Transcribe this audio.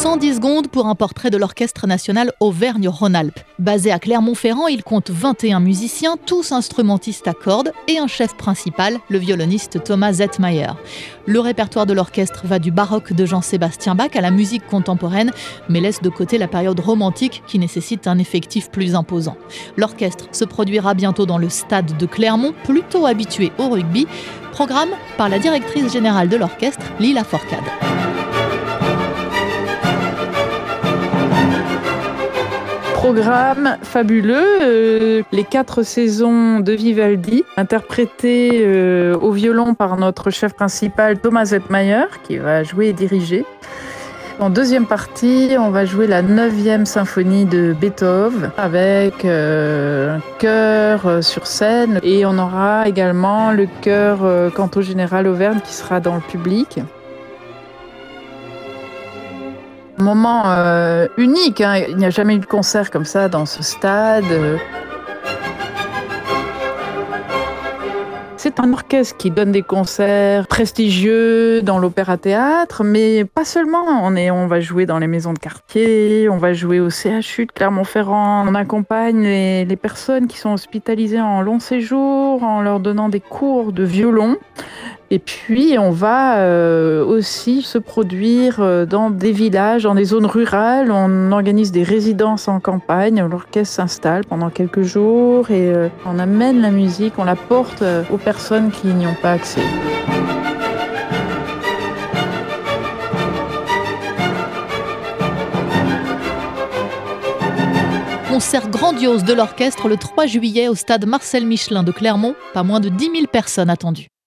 110 secondes pour un portrait de l'Orchestre national Auvergne-Rhône-Alpes. Basé à Clermont-Ferrand, il compte 21 musiciens, tous instrumentistes à cordes, et un chef principal, le violoniste Thomas Zetmayer. Le répertoire de l'orchestre va du baroque de Jean-Sébastien Bach à la musique contemporaine, mais laisse de côté la période romantique qui nécessite un effectif plus imposant. L'orchestre se produira bientôt dans le stade de Clermont, plutôt habitué au rugby. Programme par la directrice générale de l'orchestre, Lila Forcade. Programme fabuleux, les 4 saisons de Vivaldi, interprétées au violon par notre chef principal Thomas Zetmayer, qui va jouer et diriger. En deuxième partie, on va jouer la 9e symphonie de Beethoven avec un chœur sur scène, et on aura également le chœur Canto Général Auvergne qui sera dans le public. Un moment unique, il n'y a jamais eu de concert comme ça dans ce stade. C'est un orchestre qui donne des concerts prestigieux dans l'opéra-théâtre, mais pas seulement. On va jouer dans les maisons de quartier, on va jouer au CHU de Clermont-Ferrand. On accompagne les personnes qui sont hospitalisées en long séjour en leur donnant des cours de violon. Et puis, on va aussi se produire dans des villages, dans des zones rurales. On organise des résidences en campagne. L'orchestre s'installe pendant quelques jours et on amène la musique, on la porte aux personnes qui n'y ont pas accès. Concert grandiose de l'orchestre le 3 juillet au stade Marcel Michelin de Clermont. Pas moins de 10 000 personnes attendues.